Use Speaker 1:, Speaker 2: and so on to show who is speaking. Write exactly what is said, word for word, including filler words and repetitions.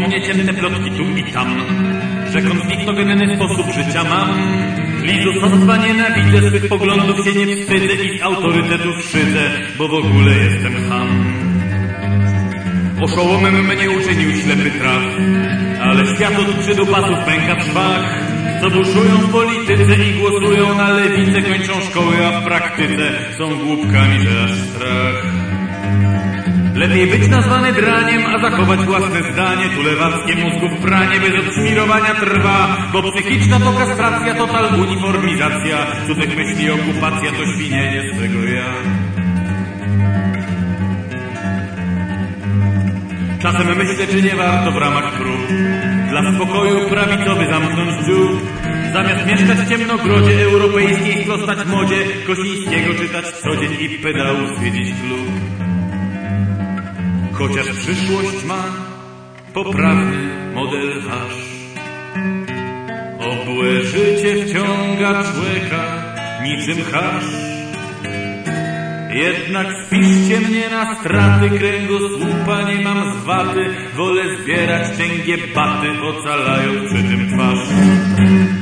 Speaker 1: mnie ciemne plotki tu i tam, że konfliktogenny sposób życia mam. Lizusostwa nienawidzę, swych poglądów się nie wstydzę i z autorytetów szydzę, bo w ogóle jestem cham. Oszołomem mnie uczynił ślepy traf, ale świat od przydupasów pęka w szwach, co buszują w polityce i głosują na lewicę, kończą szkoły, a w praktyce są głupkami, że aż strach. Lepiej być nazwany draniem, a zachować własne zdanie. Tu lewackie mózgów pranie bez odśmirowania trwa, bo psychiczna to kastracja, total uniformizacja, cudzych myśli okupacja to świnienie swego ja. Czasem myślę, czy nie warto w ramach prób dla spokoju prawicowy zamknąć dziób, zamiast mieszkać w ciemnogrodzie europejskiej, sprostać modzie Kosińskiego, czytać co dzień i pedału zwiedzić klub. Chociaż przyszłość ma poprawny model hasz, obłe życie wciąga człowieka niczym hasz. Jednak spiszcie mnie na straty, kręgosłupa nie mam z waty, wolę zbierać tęgie baty, ocalając przy tym twarz.